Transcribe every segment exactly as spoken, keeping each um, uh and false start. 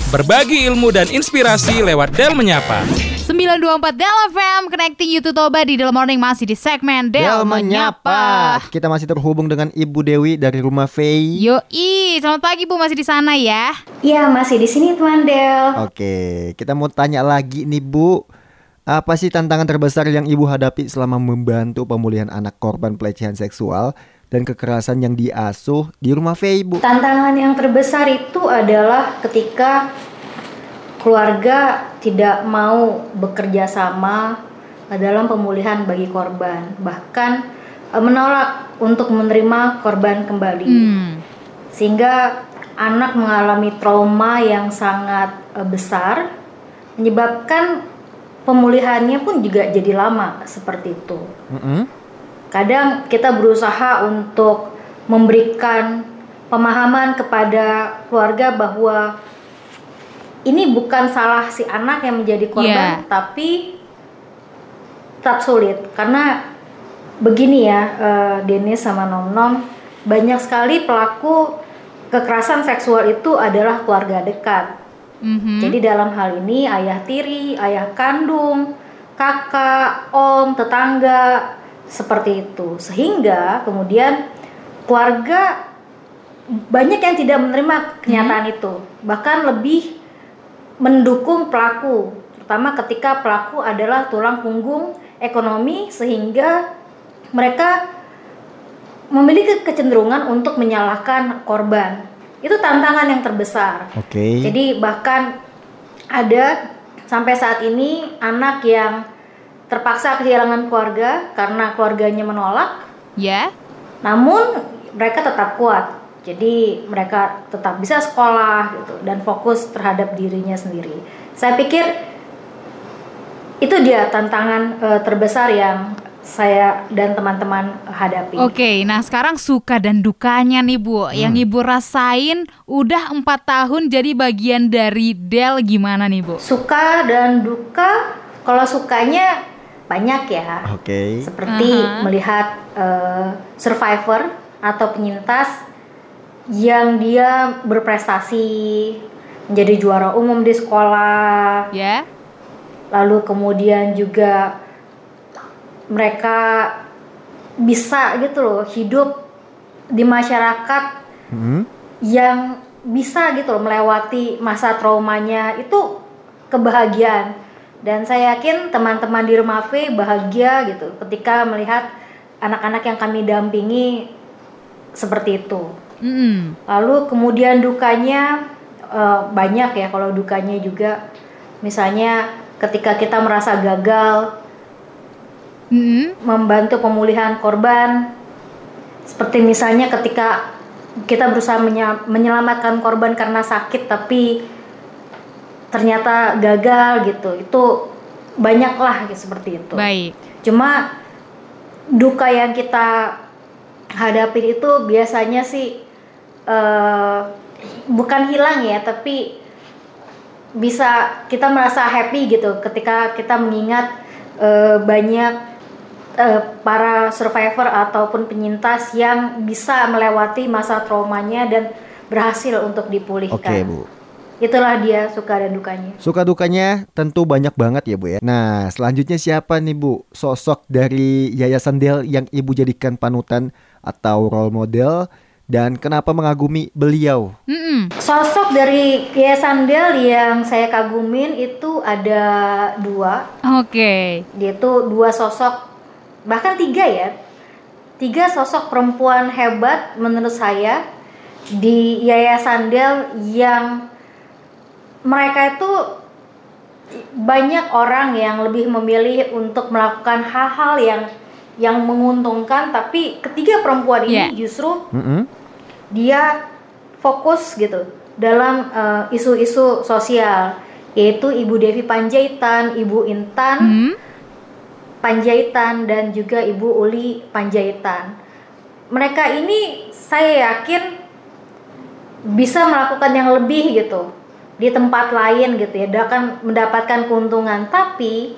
Berbagi ilmu dan inspirasi lewat Del Menyapa. sembilan dua empat Del F M, connecting you to Toba di Del Morning, masih di segmen Del, Del Menyapa. Menyapa. Kita masih terhubung dengan Ibu Dewi dari Rumah Faye. Yoi, selamat pagi Bu, masih di sana ya? Iya, masih di sini teman Del. Oke, kita mau tanya lagi nih Bu. Apa sih tantangan terbesar yang Ibu hadapi selama membantu pemulihan anak korban pelecehan seksual dan kekerasan yang diasuh di Rumah Faye, Bu? Tantangan yang terbesar itu adalah ketika keluarga tidak mau bekerja sama dalam pemulihan bagi korban, bahkan menolak untuk menerima korban kembali, hmm. sehingga anak mengalami trauma yang sangat besar, menyebabkan pemulihannya pun juga jadi lama seperti itu. Mm-hmm. Kadang kita berusaha untuk memberikan pemahaman kepada keluarga bahwa ini bukan salah si anak yang menjadi korban, yeah. tapi tetap sulit karena begini ya, uh, Dennis sama Nom Nom, banyak sekali pelaku kekerasan seksual itu adalah keluarga dekat. Mm-hmm. Jadi dalam hal ini ayah tiri, ayah kandung, kakak, om, tetangga, seperti itu. Sehingga kemudian keluarga banyak yang tidak menerima kenyataan mm-hmm. itu, bahkan lebih mendukung pelaku, terutama ketika pelaku adalah tulang punggung ekonomi, sehingga mereka memiliki kecenderungan untuk menyalahkan korban. Itu tantangan yang terbesar. Oke. Okay. Jadi bahkan ada sampai saat ini anak yang terpaksa kehilangan keluarga karena keluarganya menolak. Ya. Yeah. Namun mereka tetap kuat. Jadi mereka tetap bisa sekolah gitu dan fokus terhadap dirinya sendiri. Saya pikir itu dia tantangan uh, terbesar yang saya dan teman-teman hadapi. Oke, nah sekarang suka dan dukanya nih Bu, hmm. yang Ibu rasain udah empat tahun jadi bagian dari Del, gimana nih Bu? Suka dan duka, kalau sukanya banyak ya. Oke. Okay. Seperti uh-huh. melihat uh, survivor atau penyintas yang dia berprestasi menjadi juara umum di sekolah, ya. Yeah. Lalu kemudian juga mereka bisa gitu loh hidup di masyarakat mm-hmm. yang bisa gitu loh melewati masa traumanya, itu kebahagiaan. Dan saya yakin teman-teman di Rumah Faye bahagia gitu ketika melihat anak-anak yang kami dampingi seperti itu. Mm. Lalu kemudian dukanya uh, banyak ya. Kalau dukanya juga misalnya ketika kita merasa gagal mm. membantu pemulihan korban, seperti misalnya ketika kita berusaha menye- menyelamatkan korban karena sakit tapi ternyata gagal gitu, itu banyak lah gitu, seperti itu. Baik. Cuma duka yang kita hadapi itu biasanya sih Uh, bukan hilang ya, tapi bisa kita merasa happy gitu ketika kita mengingat uh, banyak uh, para survivor ataupun penyintas yang bisa melewati masa traumanya dan berhasil untuk dipulihkan. Oke, Bu. Itulah dia suka dan dukanya. Suka dukanya tentu banyak banget ya Bu ya. Nah, selanjutnya siapa nih Bu sosok dari Yayasan Del yang Ibu jadikan panutan atau role model? Dan kenapa mengagumi beliau? Mm-mm. Sosok dari Yayasan Del yang saya kagumin itu ada dua. Oke. Okay. Dia itu dua sosok, bahkan tiga ya. Tiga sosok perempuan hebat menurut saya di Yayasan Del yang mereka itu banyak orang yang lebih memilih untuk melakukan hal-hal yang yang menguntungkan, tapi ketiga perempuan ini yeah. justru mm-hmm. dia fokus gitu dalam uh, isu-isu sosial, yaitu Ibu Devi Panjaitan, Ibu Intan mm-hmm. Panjaitan, dan juga Ibu Uli Panjaitan. Mereka ini saya yakin bisa melakukan yang lebih gitu di tempat lain gitu ya, dia akan mendapatkan keuntungan, tapi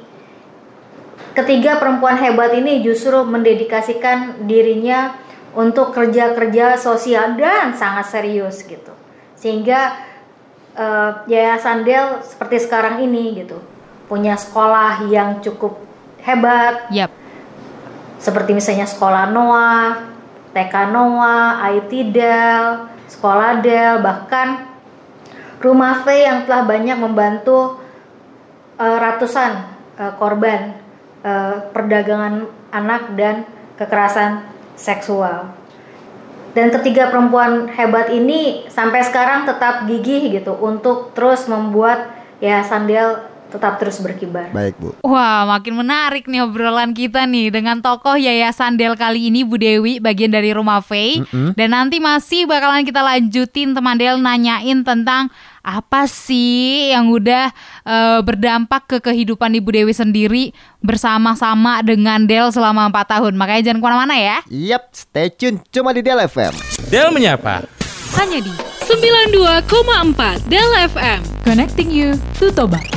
ketiga perempuan hebat ini justru mendedikasikan dirinya untuk kerja-kerja sosial dan sangat serius gitu. Sehingga uh, Yayasan Del seperti sekarang ini gitu, punya sekolah yang cukup hebat. Yap. Seperti misalnya sekolah Noah, T K Noah, I T Del, sekolah Del, bahkan Rumah V yang telah banyak membantu uh, ratusan uh, korban uh, perdagangan anak dan kekerasan seksual. Dan ketiga perempuan hebat ini sampai sekarang tetap gigih gitu untuk terus membuat Yayasan Del tetap terus berkibar. Baik, Bu. Wah, makin menarik nih obrolan kita nih dengan tokoh Yayasan Del kali ini, Bu Dewi, bagian dari Rumah V. Mm-mm. Dan nanti masih bakalan kita lanjutin teman Del nanyain tentang apa sih yang udah uh, berdampak ke kehidupan Ibu Dewi sendiri bersama-sama dengan Del selama empat tahun. Makanya jangan kemana-mana ya. Yap, stay tune cuma di Del F M. Del Menyapa. Hanya di sembilan puluh dua koma empat Del F M. Connecting you to Toba.